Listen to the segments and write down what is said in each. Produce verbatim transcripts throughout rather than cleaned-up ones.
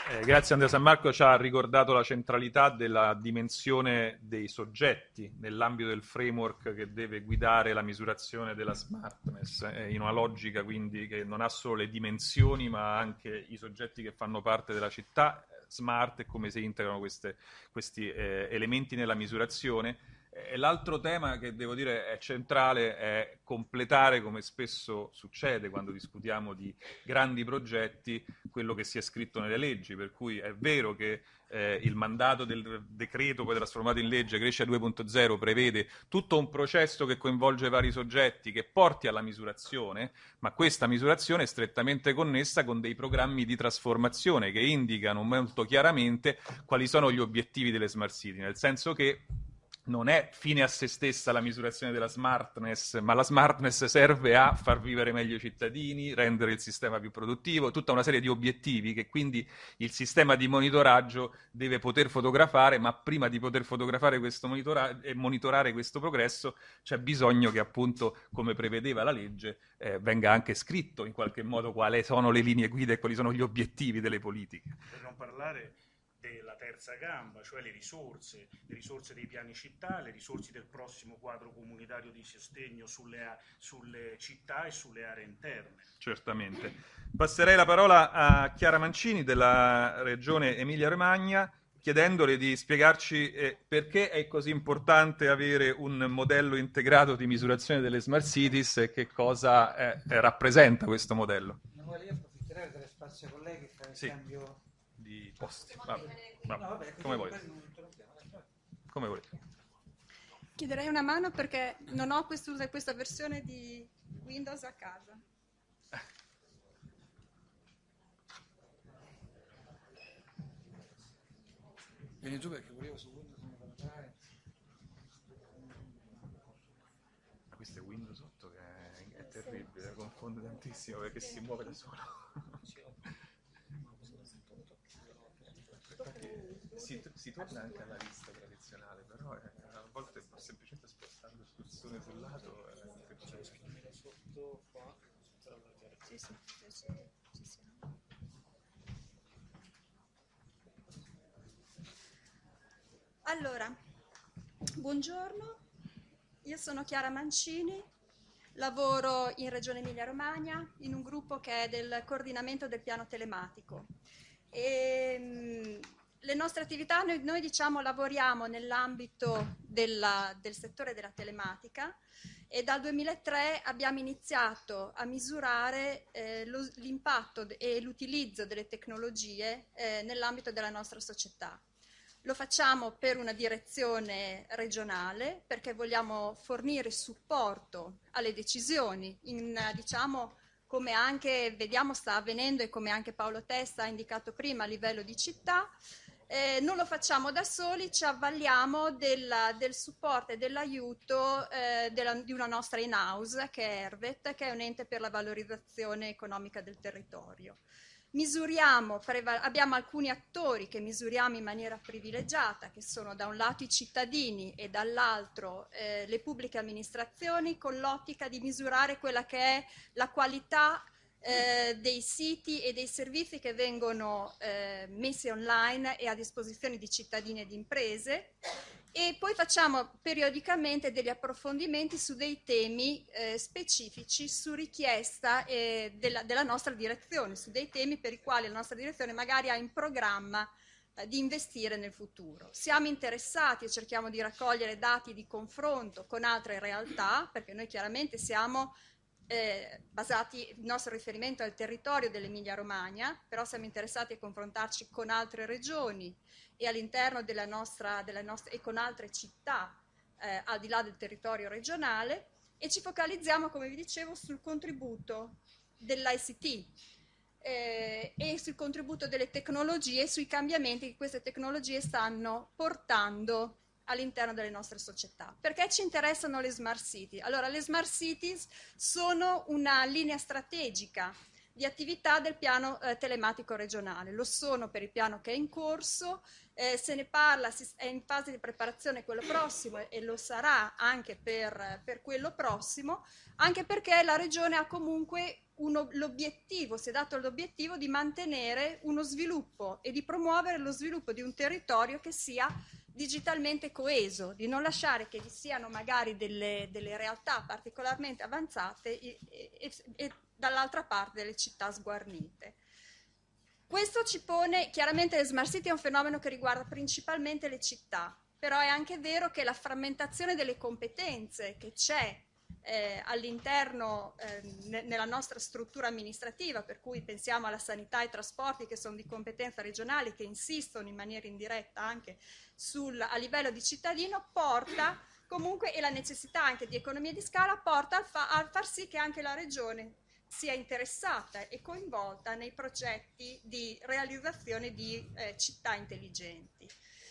Eh, grazie Andrea San Marco, ci ha ricordato la centralità della dimensione dei soggetti nell'ambito del framework che deve guidare la misurazione della smartness, eh, in una logica quindi che non ha solo le dimensioni ma anche i soggetti che fanno parte della città smart e come si integrano queste, questi eh, elementi nella misurazione. E l'altro tema che devo dire è centrale è completare, come spesso succede quando discutiamo di grandi progetti, quello che si è scritto nelle leggi, per cui è vero che eh, il mandato del decreto poi trasformato in legge Crescita due punto zero prevede tutto un processo che coinvolge vari soggetti che porti alla misurazione, ma questa misurazione è strettamente connessa con dei programmi di trasformazione che indicano molto chiaramente quali sono gli obiettivi delle smart city, nel senso che non è fine a se stessa la misurazione della smartness, ma la smartness serve a far vivere meglio i cittadini, rendere il sistema più produttivo, tutta una serie di obiettivi che quindi il sistema di monitoraggio deve poter fotografare, ma prima di poter fotografare questo monitora- e monitorare questo progresso c'è bisogno che appunto, come prevedeva la legge, eh, venga anche scritto in qualche modo quali sono le linee guida e quali sono gli obiettivi delle politiche. Per non parlare della terza gamba, cioè le risorse, le risorse dei piani città, le risorse del prossimo quadro comunitario di sostegno sulle, sulle città e sulle aree interne. Certamente. Passerei la parola a Chiara Mancini della Regione Emilia-Romagna, chiedendole di spiegarci eh, perché è così importante avere un modello integrato di misurazione delle smart cities e che cosa eh, rappresenta questo modello. Emanuele, io approfitterei dello spazio colleghi per il Sì. cambio Di posti. Vabbè, vabbè. No, vabbè, Come così volete. poi non interrompiamo, dai. Come volete. Chiederei una mano perché non ho questo- questa versione di Windows a casa. Vieni giù perché volevo su Windows non parlare. Questo è Windows otto che è, è terribile, confonde tantissimo perché si muove da solo. Si, si torna anche alla lista tradizionale, però eh, a volte semplicemente spostando il cursore sul lato eh, Sotto qua, Sì, sì, sì, sì, ci siamo. Allora, buongiorno, io sono Chiara Mancini, lavoro in Regione Emilia-Romagna in un gruppo che è del coordinamento del piano telematico. E, mh, le nostre attività, noi, noi diciamo lavoriamo nell'ambito della, del settore della telematica e dal duemilatré abbiamo iniziato a misurare eh, lo, l'impatto e l'utilizzo delle tecnologie eh, nell'ambito della nostra società. Lo facciamo per una direzione regionale perché vogliamo fornire supporto alle decisioni, in, diciamo, come anche vediamo sta avvenendo e come anche Paolo Testa ha indicato prima a livello di città. Eh, non lo facciamo da soli, ci avvaliamo della, del supporto e dell'aiuto eh, della, di una nostra in-house che è Ervet, che è un ente per la valorizzazione economica del territorio. Misuriamo, abbiamo alcuni attori che misuriamo in maniera privilegiata, che sono da un lato i cittadini e dall'altro eh, le pubbliche amministrazioni, con l'ottica di misurare quella che è la qualità eh, dei siti e dei servizi che vengono eh, messi online e a disposizione di cittadini e di imprese. E poi facciamo periodicamente degli approfondimenti su dei temi eh, specifici su richiesta eh, della, della nostra direzione, su dei temi per i quali la nostra direzione magari ha in programma eh, di investire nel futuro. Siamo interessati e cerchiamo di raccogliere dati di confronto con altre realtà, perché noi chiaramente siamo eh, basati, il nostro riferimento al territorio dell'Emilia Romagna, però siamo interessati a confrontarci con altre regioni e all'interno della nostra, della nostra, e con altre città eh, al di là del territorio regionale, e ci focalizziamo, come vi dicevo, sul contributo dell'I C T eh, e sul contributo delle tecnologie, sui cambiamenti che queste tecnologie stanno portando all'interno delle nostre società. Perché ci interessano le smart city? Allora, le smart cities sono una linea strategica di attività del piano eh, telematico regionale. Lo sono per il piano che è in corso, eh, se ne parla, si, è in fase di preparazione quello prossimo e, e lo sarà anche per, per quello prossimo, anche perché la Regione ha comunque uno, l'obiettivo, si è dato l'obiettivo di mantenere uno sviluppo e di promuovere lo sviluppo di un territorio che sia digitalmente coeso, di non lasciare che vi siano magari delle, delle realtà particolarmente avanzate e, e, e dall'altra parte delle città sguarnite. Questo ci pone, chiaramente le smart city è un fenomeno che riguarda principalmente le città, però è anche vero che la frammentazione delle competenze che c'è eh, all'interno eh, ne, nella nostra struttura amministrativa, per cui pensiamo alla sanità e ai trasporti che sono di competenza regionale, che insistono in maniera indiretta anche sul, a livello di cittadino, porta comunque, e la necessità anche di economia di scala, porta a, fa, a far sì che anche la Regione sia interessata e coinvolta nei progetti di realizzazione di eh, città intelligenti.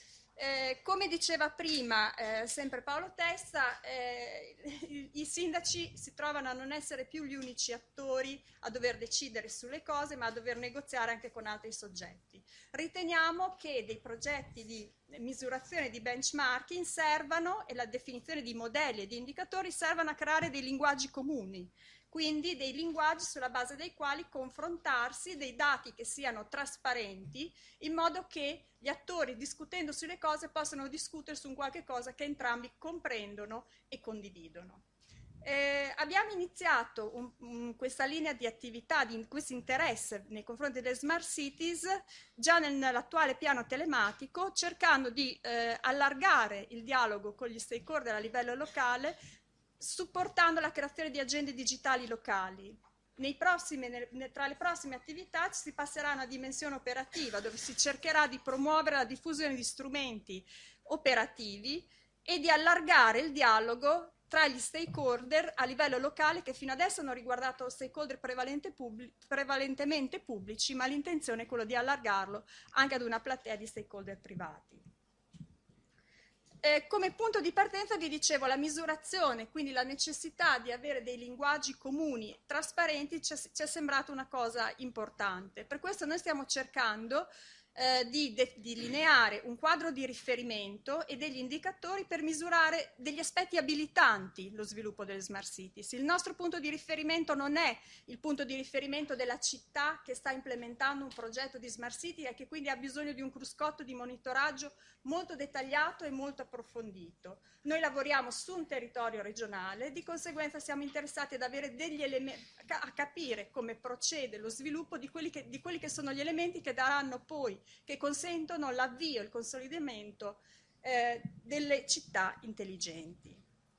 Eh, come diceva prima eh, sempre Paolo Testa, eh, i, i sindaci si trovano a non essere più gli unici attori a dover decidere sulle cose, ma a dover negoziare anche con altri soggetti. Riteniamo che dei progetti di misurazione e di benchmarking servano, e la definizione di modelli e di indicatori servano a creare dei linguaggi comuni, quindi dei linguaggi sulla base dei quali confrontarsi, dei dati che siano trasparenti, in modo che gli attori, discutendo sulle cose, possano discutere su un qualche cosa che entrambi comprendono e condividono. Eh, abbiamo iniziato un, un, questa linea di attività, di questo interesse nei confronti delle smart cities già nell'attuale piano telematico, cercando di eh, allargare il dialogo con gli stakeholder a livello locale, supportando la creazione di agende digitali locali. Nei prossimi, ne, tra le prossime attività si passerà a una dimensione operativa, dove si cercherà di promuovere la diffusione di strumenti operativi e di allargare il dialogo tra gli stakeholder a livello locale, che fino adesso hanno riguardato stakeholder prevalente pubblic, prevalentemente pubblici, ma l'intenzione è quella di allargarlo anche ad una platea di stakeholder privati. Eh, come punto di partenza vi dicevo la misurazione, quindi la necessità di avere dei linguaggi comuni, trasparenti, ci è sembrata una cosa importante. Per questo noi stiamo cercando eh, di delineare un quadro di riferimento e degli indicatori per misurare degli aspetti abilitanti lo sviluppo delle smart cities. Il nostro punto di riferimento non è il punto di riferimento della città che sta implementando un progetto di smart city e che quindi ha bisogno di un cruscotto di monitoraggio molto dettagliato e molto approfondito. Noi lavoriamo su un territorio regionale, di conseguenza siamo interessati ad avere degli elementi, a capire come procede lo sviluppo di quelli che, di quelli che sono gli elementi che daranno poi, che consentono l'avvio e il consolidamento eh, delle città intelligenti.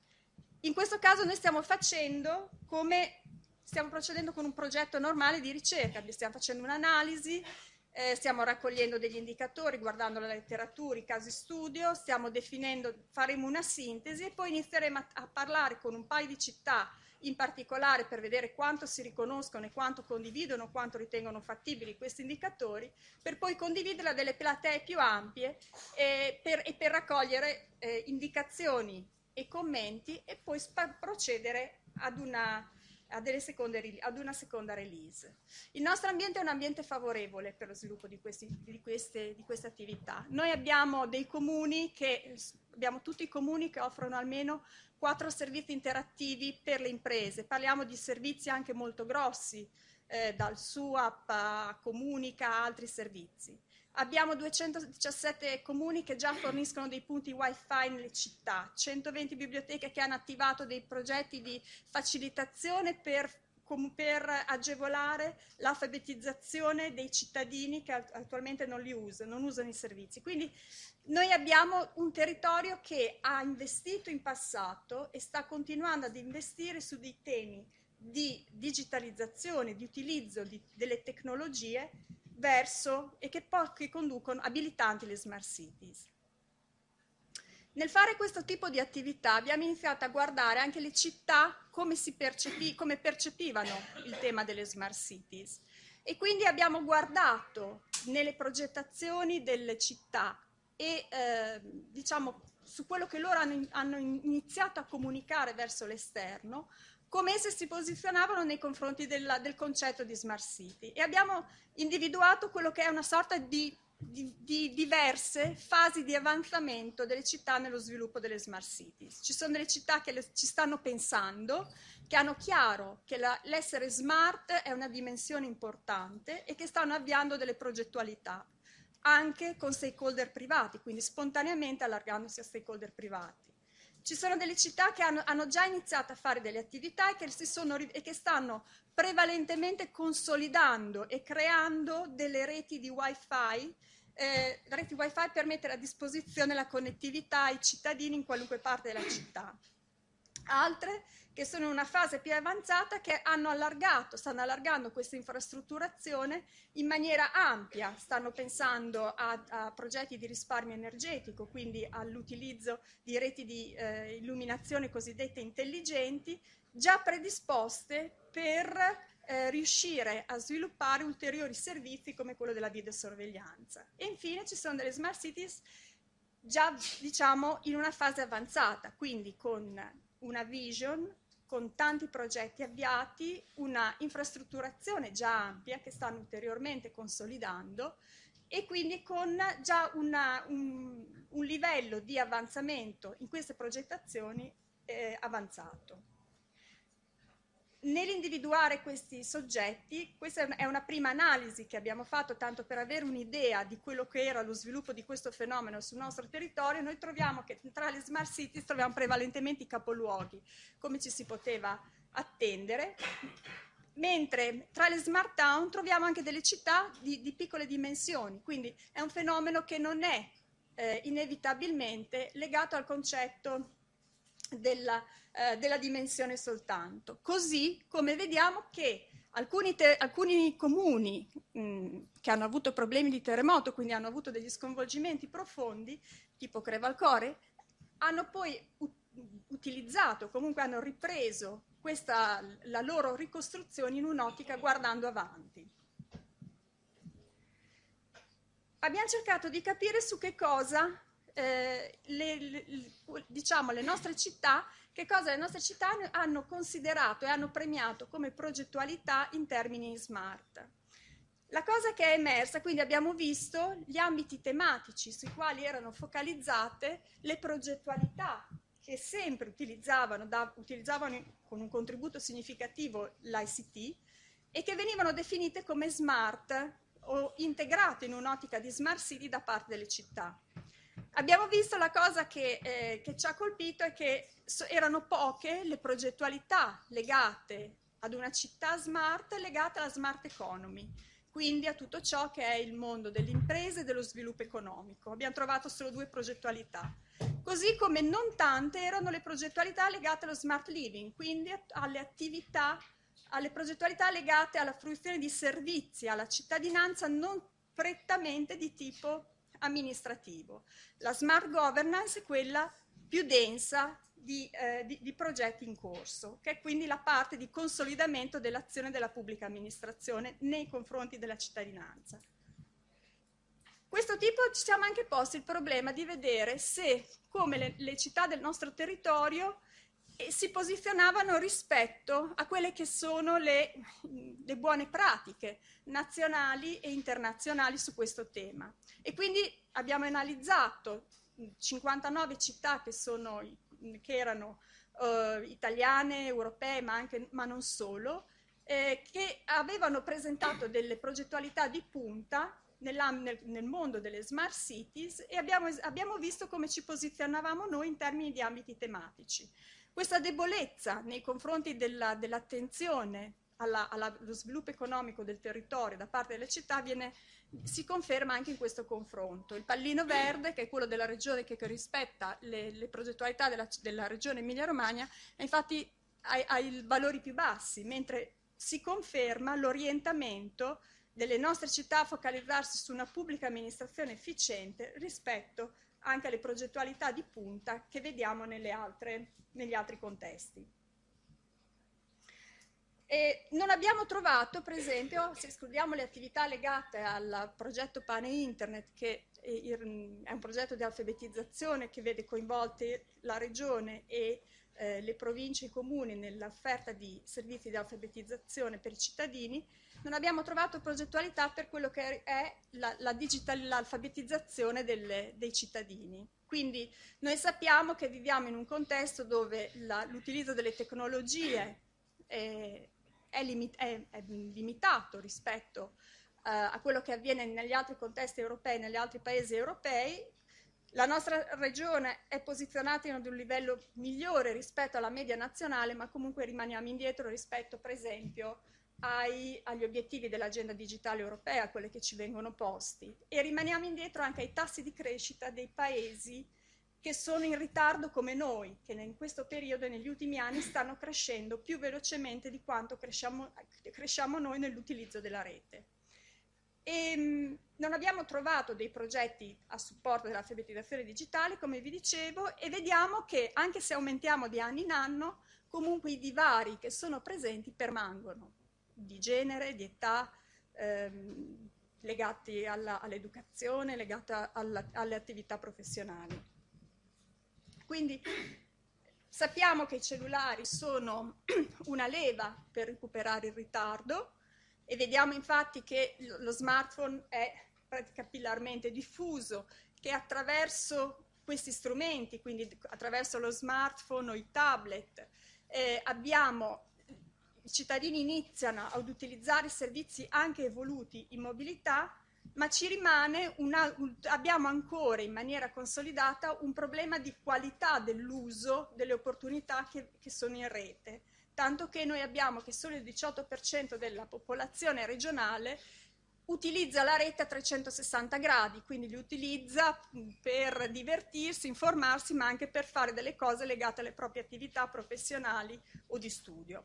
In questo caso noi stiamo facendo come, stiamo procedendo con un progetto normale di ricerca, stiamo facendo un'analisi, Eh, stiamo raccogliendo degli indicatori, guardando la letteratura, i casi studio, stiamo definendo, faremo una sintesi e poi inizieremo a, a parlare con un paio di città in particolare per vedere quanto si riconoscono e quanto condividono, quanto ritengono fattibili questi indicatori, per poi condividerla a delle platee più ampie eh, per, e per raccogliere eh, indicazioni e commenti e poi procedere ad una A delle seconde, ad una seconda release. Il nostro ambiente è un ambiente favorevole per lo sviluppo di, questi, di, queste, di queste attività. Noi abbiamo dei comuni che, abbiamo tutti i comuni che offrono almeno quattro servizi interattivi per le imprese. Parliamo di servizi anche molto grossi, eh, dal SUAP a Comunica a altri servizi. Abbiamo duecentodiciassette comuni che già forniscono dei punti wifi nelle città, centoventi biblioteche che hanno attivato dei progetti di facilitazione per, per agevolare l'alfabetizzazione dei cittadini che attualmente non li usano, non usano i servizi. Quindi noi abbiamo un territorio che ha investito in passato e sta continuando ad investire su dei temi di digitalizzazione, di utilizzo di, delle tecnologie verso e che poi che conducono abilitanti le smart cities. Nel fare questo tipo di attività abbiamo iniziato a guardare anche le città come, si percepi, come percepivano il tema delle smart cities e quindi abbiamo guardato nelle progettazioni delle città e eh, diciamo su quello che loro hanno, hanno iniziato a comunicare verso l'esterno, come esse si posizionavano nei confronti della, del concetto di Smart City, e abbiamo individuato quello che è una sorta di, di, di diverse fasi di avanzamento delle città nello sviluppo delle Smart Cities. Ci sono delle città che le, ci stanno pensando, che hanno chiaro che la, l'essere smart è una dimensione importante e che stanno avviando delle progettualità, anche con stakeholder privati, quindi spontaneamente allargandosi a stakeholder privati. Ci sono delle città che hanno, hanno già iniziato a fare delle attività e che, si sono, e che stanno prevalentemente consolidando e creando delle reti di wifi, eh, reti wifi per mettere a disposizione la connettività ai cittadini in qualunque parte della città. Altre che sono in una fase più avanzata, che hanno allargato, stanno allargando questa infrastrutturazione in maniera ampia, stanno pensando a, a progetti di risparmio energetico, quindi all'utilizzo di reti di eh, illuminazione cosiddette intelligenti, già predisposte per eh, riuscire a sviluppare ulteriori servizi come quello della videosorveglianza. E infine ci sono delle smart cities già, diciamo, in una fase avanzata, quindi con una vision, con tanti progetti avviati, una infrastrutturazione già ampia che stanno ulteriormente consolidando e quindi con già una, un, un livello di avanzamento in queste progettazioni eh, avanzato. Nell'individuare questi soggetti, questa è una prima analisi che abbiamo fatto tanto per avere un'idea di quello che era lo sviluppo di questo fenomeno sul nostro territorio. Noi troviamo che tra le smart cities troviamo prevalentemente i capoluoghi, come ci si poteva attendere, mentre tra le smart town troviamo anche delle città di, di piccole dimensioni, quindi è un fenomeno che non è eh, inevitabilmente legato al concetto della Eh, della dimensione soltanto, così come vediamo che alcuni, te- alcuni comuni mh, che hanno avuto problemi di terremoto, quindi hanno avuto degli sconvolgimenti profondi, tipo Crevalcore, hanno poi ut- utilizzato, comunque hanno ripreso questa, la loro ricostruzione in un'ottica guardando avanti. Abbiamo cercato di capire su che cosa eh, le, le, diciamo, le nostre città che cosa le nostre città hanno considerato e hanno premiato come progettualità in termini smart. La cosa che è emersa, quindi abbiamo visto gli ambiti tematici sui quali erano focalizzate le progettualità che sempre utilizzavano, da, utilizzavano con un contributo significativo l'I C T e che venivano definite come smart o integrate in un'ottica di smart city da parte delle città. Abbiamo visto la cosa che, eh, che ci ha colpito è che so, erano poche le progettualità legate ad una città smart, legate alla smart economy, quindi a tutto ciò che è il mondo delle imprese e dello sviluppo economico. Abbiamo trovato solo due progettualità, così come non tante erano le progettualità legate allo smart living, quindi alle attività, alle progettualità legate alla fruizione di servizi alla cittadinanza non prettamente di tipo amministrativo. La smart governance è quella più densa di, eh, di, di progetti in corso, che è quindi la parte di consolidamento dell'azione della pubblica amministrazione nei confronti della cittadinanza. Questo tipo ci siamo anche posti il problema di vedere se, come le, le città del nostro territorio eh, si posizionavano rispetto a quelle che sono le, le buone pratiche nazionali e internazionali su questo tema. E quindi abbiamo analizzato cinquantanove città che, sono, che erano uh, italiane, europee, ma, anche, ma non solo, eh, che avevano presentato delle progettualità di punta nel, nel mondo delle smart cities e abbiamo, abbiamo visto come ci posizionavamo noi in termini di ambiti tematici. Questa debolezza nei confronti della, dell'attenzione alla, alla, allo sviluppo economico del territorio da parte delle città viene, si conferma anche in questo confronto. Il pallino verde, che è quello della regione che, che rispetta le, le progettualità della, della regione Emilia-Romagna, infatti ha, ha i valori più bassi, mentre si conferma l'orientamento delle nostre città a focalizzarsi su una pubblica amministrazione efficiente rispetto anche alle progettualità di punta che vediamo nelle altre, negli altri contesti. E non abbiamo trovato, per esempio, se escludiamo le attività legate al progetto Pane Internet, che è un progetto di alfabetizzazione che vede coinvolte la regione e eh, le province e i comuni nell'offerta di servizi di alfabetizzazione per i cittadini, non abbiamo trovato progettualità per quello che è la, la digital, l'alfabetizzazione delle, dei cittadini. Quindi noi sappiamo che viviamo in un contesto dove la, l'utilizzo delle tecnologie è, è, limit, è, è limitato rispetto uh, a quello che avviene negli altri contesti europei, negli altri paesi europei. La nostra regione è posizionata in un livello migliore rispetto alla media nazionale, ma comunque rimaniamo indietro rispetto, per esempio, ai, agli obiettivi dell'agenda digitale europea, quelli che ci vengono posti, e rimaniamo indietro anche ai tassi di crescita dei paesi che sono in ritardo come noi, che in questo periodo e negli ultimi anni stanno crescendo più velocemente di quanto cresciamo, cresciamo noi nell'utilizzo della rete. E, mh, non abbiamo trovato dei progetti a supporto dell'alfabetizzazione digitale, come vi dicevo, e vediamo che anche se aumentiamo di anno in anno, comunque i divari che sono presenti permangono, di genere, di età, ehm, legati alla, all'educazione, legati alla, alle attività professionali. Quindi sappiamo che i cellulari sono una leva per recuperare il ritardo e vediamo infatti che lo smartphone è capillarmente diffuso, che attraverso questi strumenti, quindi attraverso lo smartphone o i tablet, eh, abbiamo i cittadini iniziano ad utilizzare servizi anche evoluti in mobilità, ma ci rimane una, un, abbiamo ancora in maniera consolidata un problema di qualità dell'uso delle opportunità che, che sono in rete, tanto che noi abbiamo che solo il diciotto per cento della popolazione regionale utilizza la rete a trecentosessanta gradi, quindi li utilizza per divertirsi, informarsi, ma anche per fare delle cose legate alle proprie attività professionali o di studio.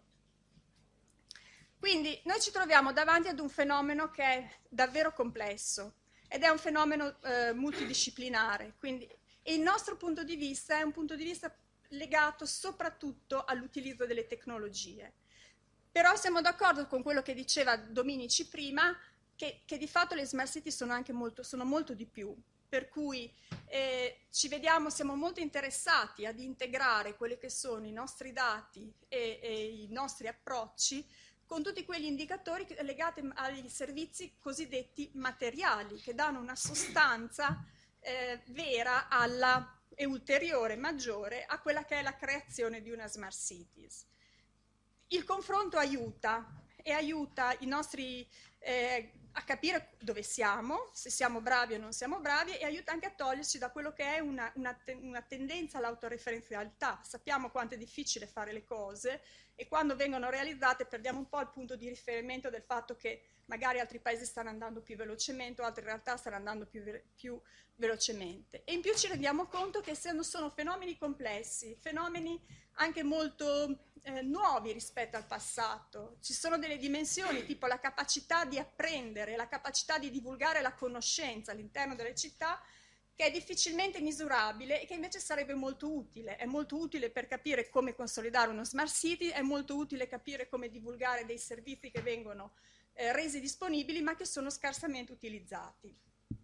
Quindi noi ci troviamo davanti ad un fenomeno che è davvero complesso ed è un fenomeno eh, multidisciplinare, quindi, e il nostro punto di vista è un punto di vista legato soprattutto all'utilizzo delle tecnologie. Però siamo d'accordo con quello che diceva Dominici prima, che, che di fatto le smart city sono anche molto, sono molto di più, per cui eh, ci vediamo, siamo molto interessati ad integrare quelli che sono i nostri dati e, e i nostri approcci con tutti quegli indicatori legati agli servizi cosiddetti materiali, che danno una sostanza eh, vera alla, e ulteriore, maggiore, a quella che è la creazione di una smart cities. Il confronto aiuta, e aiuta i nostri eh, a capire dove siamo, se siamo bravi o non siamo bravi, e aiuta anche a toglierci da quello che è una, una, te- una tendenza all'autoreferenzialità. Sappiamo quanto è difficile fare le cose e quando vengono realizzate perdiamo un po' il punto di riferimento del fatto che magari altri paesi stanno andando più velocemente o altre realtà stanno andando più, ve- più velocemente. E in più ci rendiamo conto che sono fenomeni complessi, fenomeni anche molto eh, nuovi rispetto al passato. Ci sono delle dimensioni tipo la capacità di apprendere, la capacità di divulgare la conoscenza all'interno delle città, che è difficilmente misurabile e che invece sarebbe molto utile. È molto utile per capire come consolidare uno smart city, è molto utile capire come divulgare dei servizi che vengono eh, resi disponibili ma che sono scarsamente utilizzati.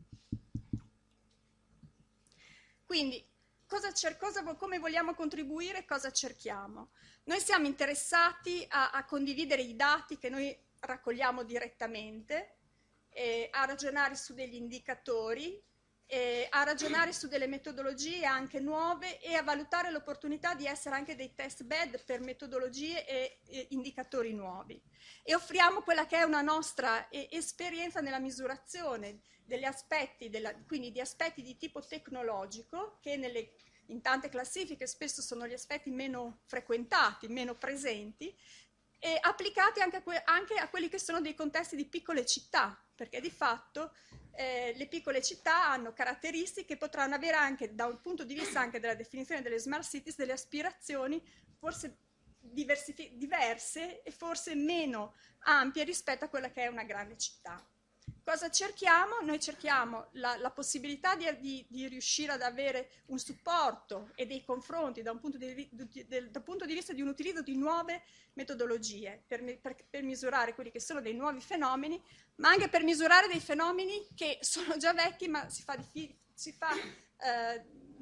Quindi, cosa cer- cosa, come vogliamo contribuire, cosa cerchiamo? Noi siamo interessati a, a condividere i dati che noi raccogliamo direttamente, eh, a ragionare su degli indicatori, eh, a ragionare su delle metodologie anche nuove e a valutare l'opportunità di essere anche dei test bed per metodologie e, e indicatori nuovi. E offriamo quella che è una nostra eh, esperienza nella misurazione degli aspetti, della, quindi di aspetti di tipo tecnologico, che nelle, in tante classifiche spesso sono gli aspetti meno frequentati, meno presenti, e applicati anche a, que- anche a quelli che sono dei contesti di piccole città, perché di fatto eh, le piccole città hanno caratteristiche che potranno avere anche, da un punto di vista anche della definizione delle smart cities, delle aspirazioni forse diversif- diverse e forse meno ampie rispetto a quella che è una grande città. Cosa cerchiamo? Noi cerchiamo la, la possibilità di, di, di riuscire ad avere un supporto e dei confronti da un punto di, di, del, dal punto di vista di un utilizzo di nuove metodologie per, per, per misurare quelli che sono dei nuovi fenomeni, ma anche per misurare dei fenomeni che sono già vecchi ma si fa, si fa eh,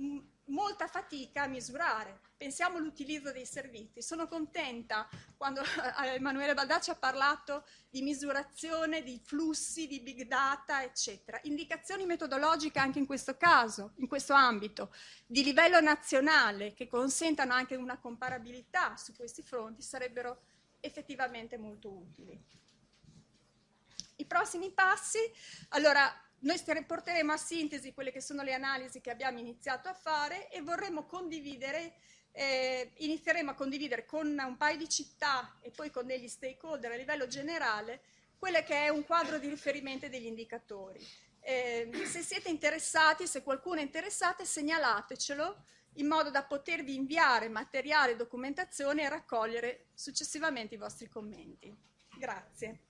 molta fatica a misurare. Pensiamo all'utilizzo dei servizi. Sono contenta quando Emanuele Baldacci ha parlato di misurazione, di flussi, di big data, eccetera. Indicazioni metodologiche anche in questo caso, in questo ambito, di livello nazionale, che consentano anche una comparabilità su questi fronti, sarebbero effettivamente molto utili. I prossimi passi, allora, noi porteremo a sintesi quelle che sono le analisi che abbiamo iniziato a fare e vorremmo condividere, eh, inizieremo a condividere con un paio di città e poi con degli stakeholder a livello generale quello che è un quadro di riferimento degli indicatori. Eh, se siete interessati, se qualcuno è interessato, segnalatecelo in modo da potervi inviare materiale, documentazione e raccogliere successivamente i vostri commenti. Grazie.